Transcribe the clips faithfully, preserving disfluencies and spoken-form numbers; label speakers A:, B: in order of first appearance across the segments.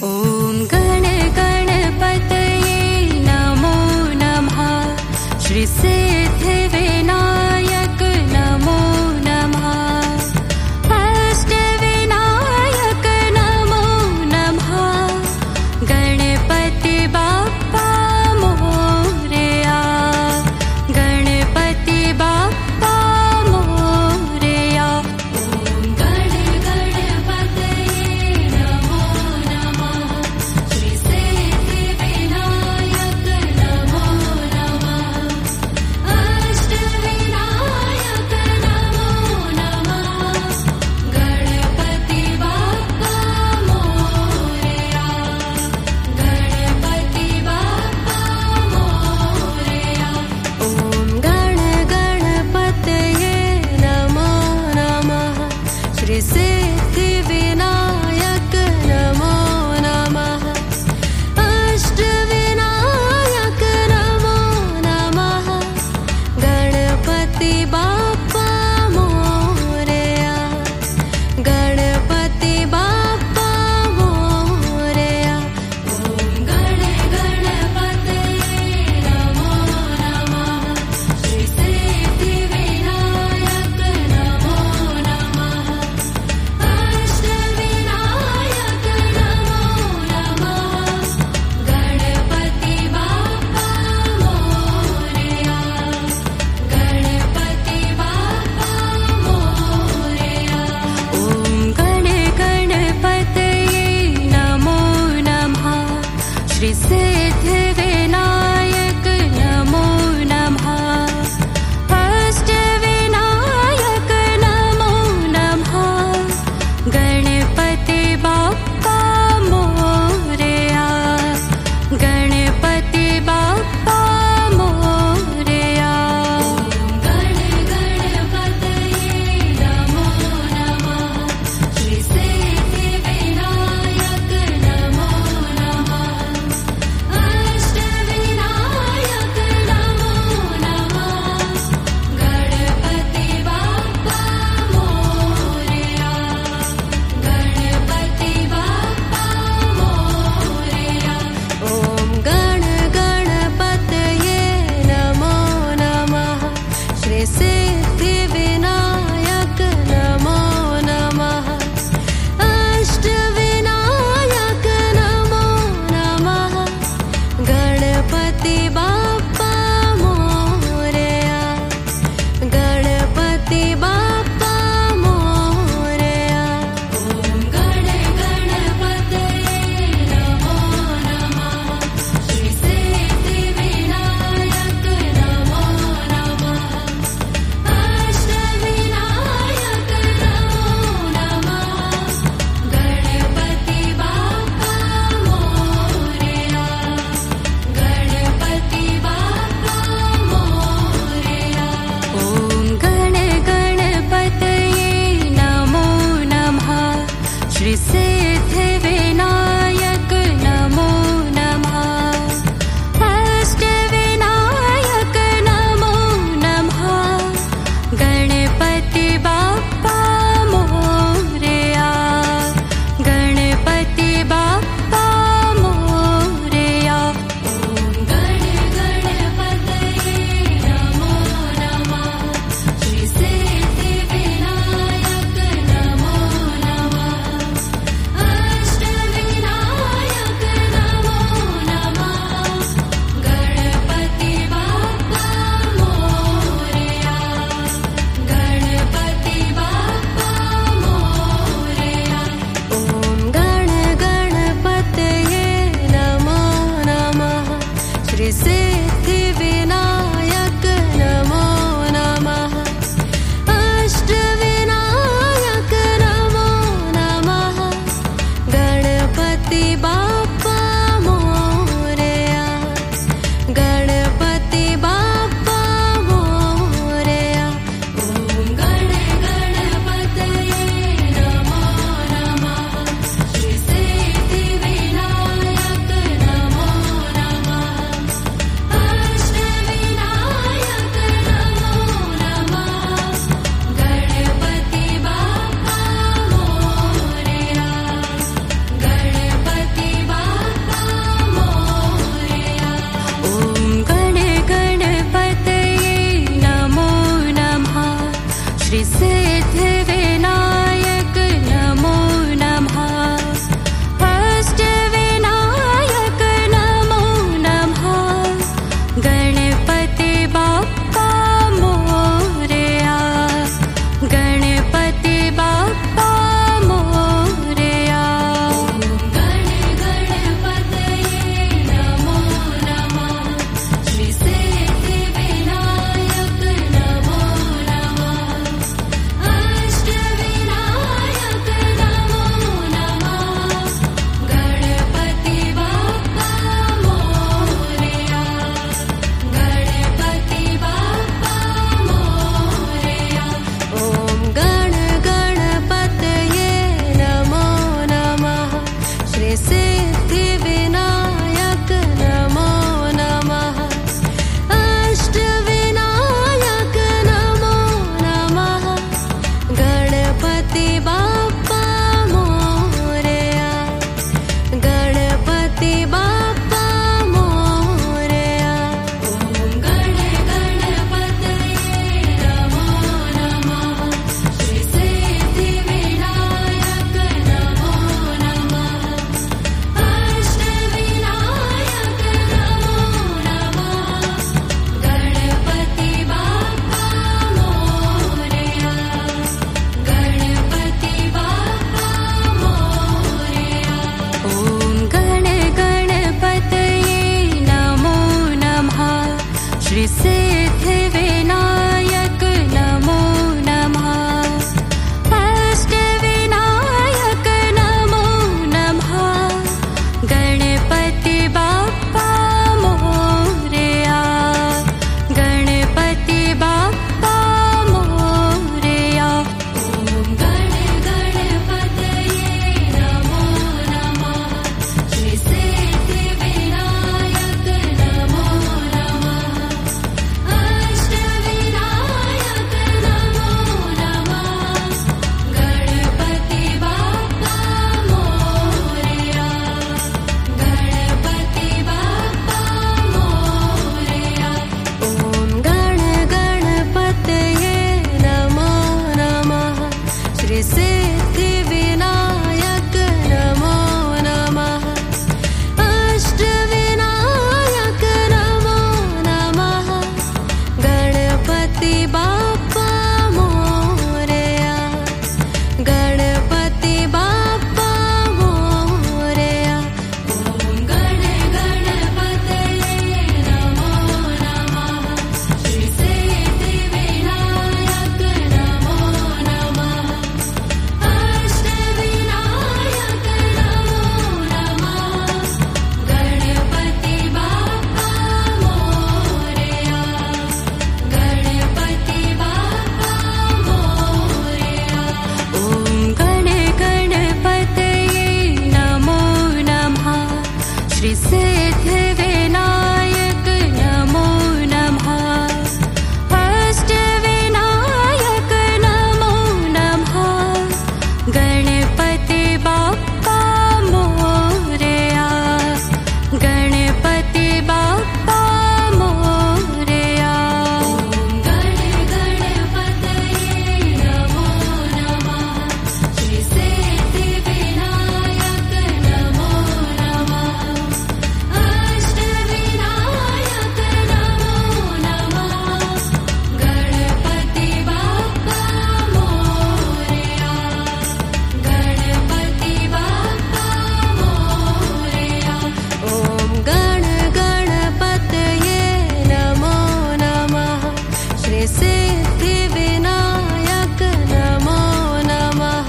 A: ॐ गण गणपतये नमो नमः। श्री सिद्धिविनायक नमो नमः। अष्टविनायक नमो नमः। गणपति बाप्पा मोरया। गणपति बाप्पा मोरया। ॐ गण गणपतये नमो नमः। श्री सिद्धिविनायक नमो नमः। अष्टविनायक नमो नमः। गणपति बाप्पा मोरया। गणपति बाप्पा मोरया। ॐ गण गणपतये नमो नमः। श्री सिद्धिविनायक नमो नमः। अष्टविनायक नमो नमः। गणपति बाप्पा मोरया। गणपति बाप्पा मोरया। ॐ गण गणपतये नमो नमः। श्री सिद्धिविनायक नमो नमः। अष्टविनायक नमो नमः। गणपति बाप्पा मोरया। गणपति बाप्पा मोरया। ॐ गण गणपतये नमो नमः। श्री सिद्धिविनायक नमो नमः। अष्टविनायक नमो नमः। गणपति बाप्पा मोरया। गणपति बाप्पा मोरया। गण गणपतये नमो नमः। श्री सिद्धिविनायक नमो नमः। अष्टविनायक नमो नमः। गणपति बाप्पा मोरया। गणपति बाप्पा मोरया। ॐ गण गणपतये नमो नमः। श्री सिद्धिविनायक नमो नमः। अष्टविनायक नमो नमः। गणपति बाप्पा मोरया। गणपति बाप्पा मोरया। ॐ गण गणपतये नमो नमः। श्री सिद्धिविनायक नमो नमः। अष्टविनायक नमो नमः। गणपति बाप्पा मोरया। गणपति बाप्पा मोरया। ॐ गण गणपतये नमो नमः। श्री सिद्धिविनायक नमो नमः। अष्टविनायक नमो नमः। गणपति बाप्पा मोरया। गणपति बाप्पा मोरया। ॐ गण गणपतये नमो नमः। श्री सिद्धिविनायक नमो नमः। सिद्धिविनायक नमो नमः अष्टविनायक नमो नमः गणपति बाप्पा मोरया गणपति बाप्पा मोरया ॐ गण गणपतये नमो नमः श्री सिद्धिविनायक नमो नमः अष्टविनायक नमो नमः गणपति बाप्पा मोरया गणपति बाप्पा मोरया ॐ गण गणपतये नमो नमः श्री सिद्धिविनायक नमो नमः अष्टविनायक नमो नमः गणपति बाप्पा मोरया गणपति बाप्पा मोरया ॐ गण गणपतये नमो नमः श्री सिद्धिविनायक नमो नमः अष्टविनायक नमो नमः गणपति बाप्पा मोरया गणपति बाप्पा मोरया ॐ गण गणपतये नमो नमः श्री सिद्धिविनायक नमो नमः अष्टविनायक नमो नमः गणपति बाप्पा मोरया गणपति बाप्पा मोरया ॐ गण गणपतये नमो नमः श्री सिद्धिविनायक नमो नमः अष्टविनायक नमो नमः गणपति बाप्पा मोरया गणपति बाप्पा मोरया ॐ गण गणपतये नमो नमः श्री सिद्धिविनायक नमो नमः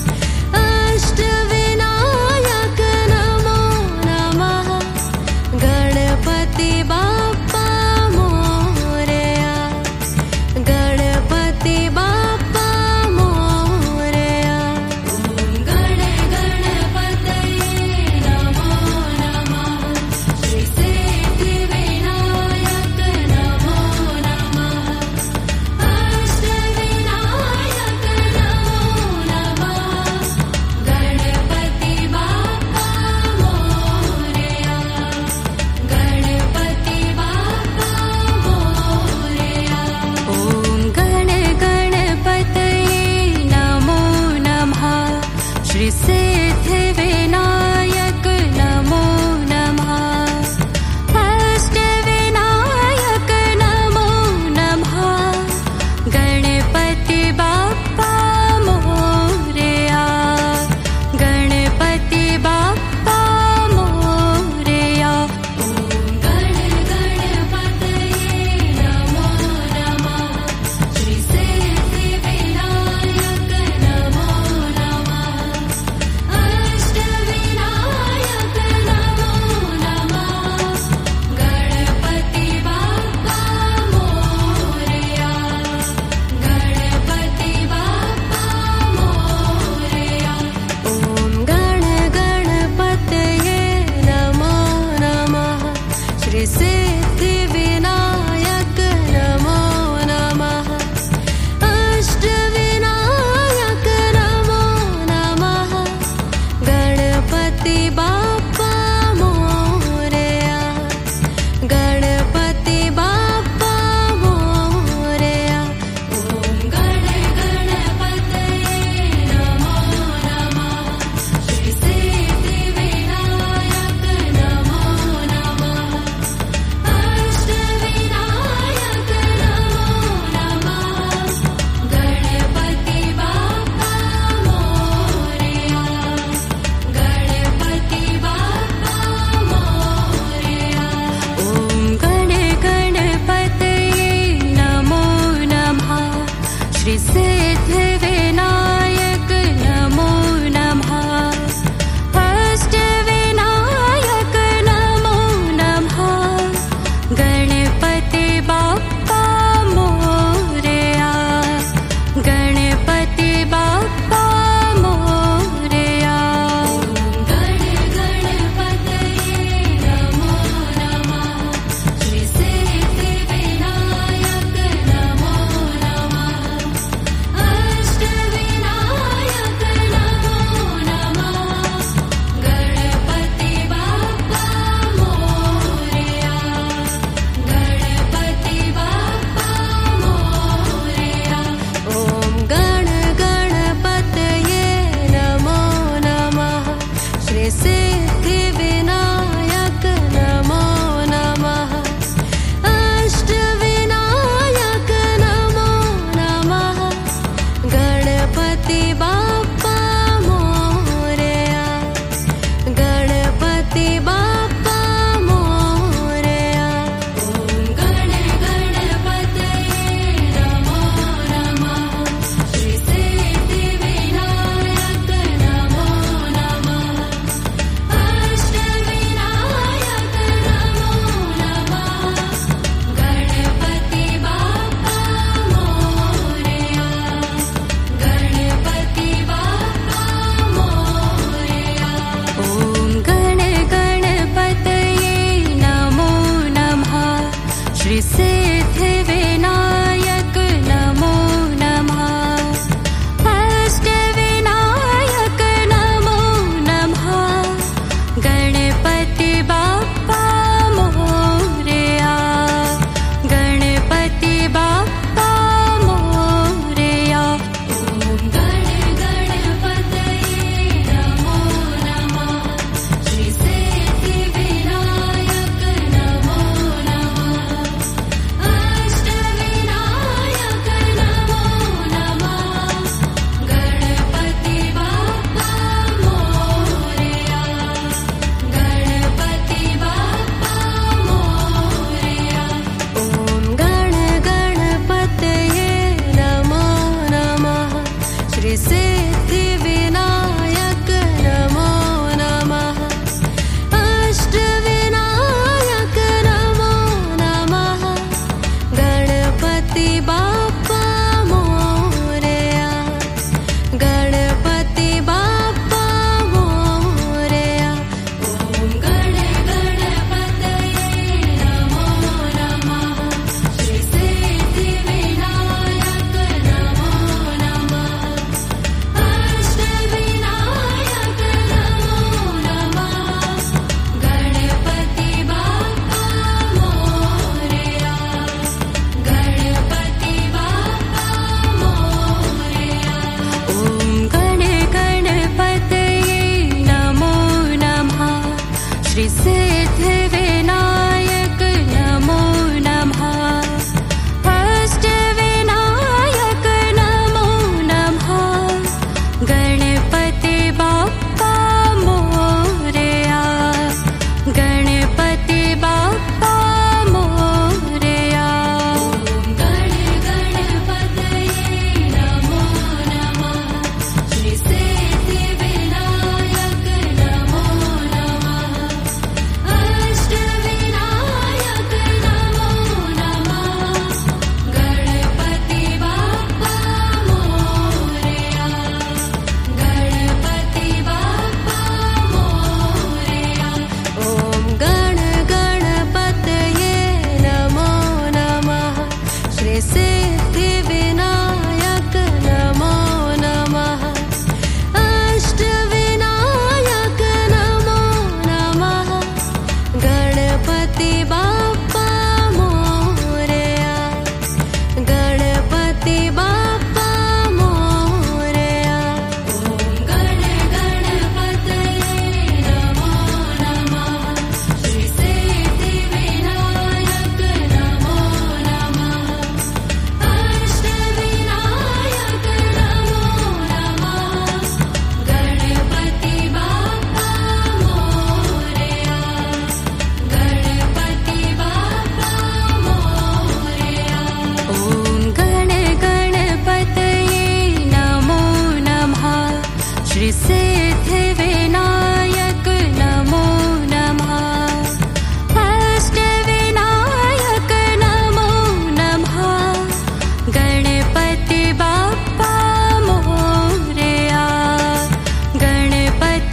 A: अष्टविनायक नमो नमः गणपति बाप्पा मोरया गणपति बाप्पा मोरया ॐ गण गणपतये नमो नमः श्री सिद्धिविनायक नमो नमः अष्टविनायक नमो नमः गणपति बाप्पा मोरया गणपति बाप्पा मोरया ॐ गण गणपतये नमो नमः श्री सिद्धिविनायक नमो नमः अष्टविनायक नमो नमः गणपति बाप्पा मोरया गणपति बाप्पा मोरया ॐ गण गणपतये नमो नमः श्री सिद्धिविनायक नमो नमः अष्टविनायक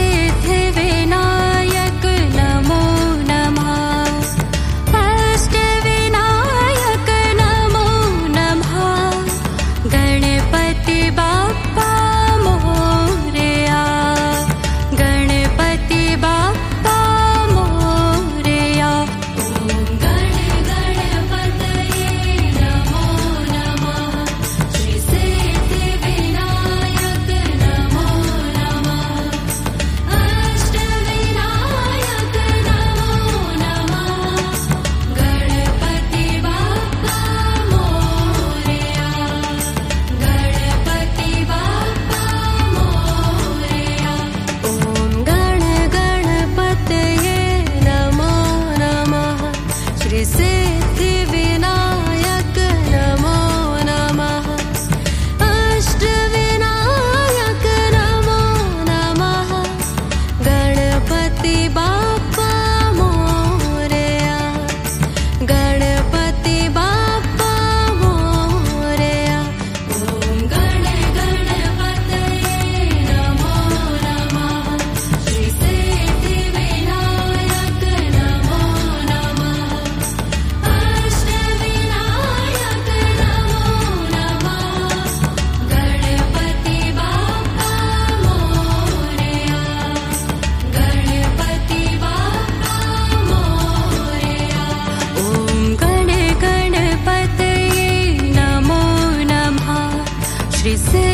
A: सिद्धिविनायक नमो नमः। अष्टविनायक नमो नमः। गणपति बाप्पा मोरया। गणपति बाप्पा मोरया। ॐ गण गणपतये नमो नमः। श्री सिद्धिविनायक नमो नमः। अष्टविनायक नमो नमः। गणपति बाप्पा मोरया। गणपति बाप्पा मोरया। ॐ गण गणपतये नमो नमः। श्री सिद्धिविनायक नमो नमः। अष्टविनायक नमो नमः। गणपति बाप्पा मोरया। गणपति बाप्पा मोरया। ॐ गण गणपतये नमो नमः। श्री सिद्धिविनायक नमो नमः। अष्टविनायक नमो नमः। गणपति बाप्पा मोरया। गणपति बाप्पा मोरया। ॐ गण गणपतये नमो नमः। श्री